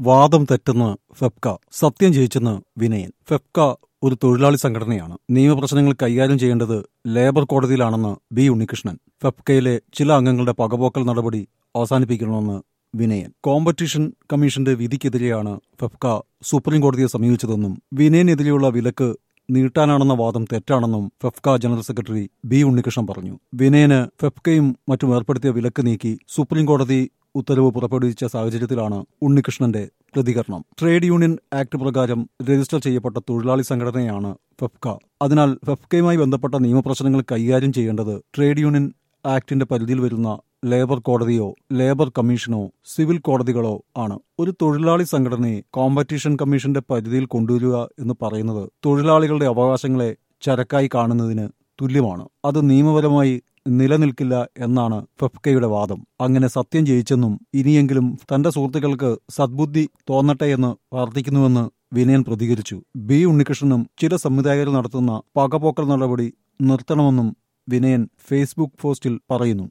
വാദം തെറ്റെന്ന് ഫെഫ്ക, സത്യം ജയിച്ചെന്ന് വിനയൻ. ഫെഫ്ക ഒരു തൊഴിലാളി സംഘടനയാണ്. നിയമപ്രശ്നങ്ങൾ കൈകാര്യം ചെയ്യേണ്ടത് ലേബർ കോടതിയിലാണെന്ന് ബി ഉണ്ണികൃഷ്ണൻ. ഫെഫ്കയിലെ ചില അംഗങ്ങളുടെ പകപോക്കൽ നടപടി അവസാനിപ്പിക്കണമെന്ന് വിനയൻ. കോമ്പറ്റീഷൻ കമ്മീഷന്റെ വിധിക്കെതിരെയാണ് ഫെഫ്ക സുപ്രീം കോടതിയെ സമീപിച്ചതെന്നും വിനയനെതിരെയുള്ള വിലക്ക് നീട്ടാനാണെന്ന വാദം തെറ്റാണെന്നും FEFKA general secretary B Unnikrishnan പറഞ്ഞു. വിനയന് ഫെഫ്കയും മറ്റും ഏർപ്പെടുത്തിയ വിലക്ക് നീക്കി സുപ്രീം കോടതി ഉത്തരവ് പുറപ്പെടുവിച്ച സാഹചര്യത്തിലാണ് ഉണ്ണികൃഷ്ണന്റെ പ്രതികരണം. ട്രേഡ് യൂണിയൻ ആക്ട് പ്രകാരം രജിസ്റ്റർ ചെയ്യപ്പെട്ട തൊഴിലാളി സംഘടനയാണ് ഫെഫ്ക. അതിനാൽ ഫെഫ്കയുമായി ബന്ധപ്പെട്ട നിയമപ്രശ്നങ്ങൾ കൈകാര്യം ചെയ്യേണ്ടത് ട്രേഡ് യൂണിയൻ ആക്ടിന്റെ പരിധിയിൽ വരുന്ന ലേബർ കോടതിയോ ലേബർ കമ്മീഷനോ സിവിൽ കോടതികളോ ആണ്. ഒരു തൊഴിലാളി സംഘടനയെ കോമ്പറ്റീഷൻ കമ്മീഷന്റെ പരിധിയിൽ കൊണ്ടുവരിക എന്ന് പറയുന്നത് തൊഴിലാളികളുടെ അവകാശങ്ങളെ ചരക്കായി കാണുന്നതിന് തുല്യമാണ്. അത് നിയമപരമായി നിലനിൽക്കില്ല എന്നാണ് ഫെഫ്കയുടെ വാദം. അങ്ങനെ സത്യം ജയിച്ചെന്നും ഇനിയെങ്കിലും തന്റെ സുഹൃത്തുക്കൾക്ക് സദ്ബുദ്ധി തോന്നട്ടെ എന്ന് പ്രാർത്ഥിക്കുന്നുവെന്ന് വിനയൻ പ്രതികരിച്ചു. ബി ഉണ്ണികൃഷ്ണനും ചില സംവിധായകർ നടത്തുന്ന പകപോക്കൽ നടപടി നിർത്തണമെന്നും വിനയൻ ഫേസ്ബുക്ക് പോസ്റ്റിൽ പറയുന്നു.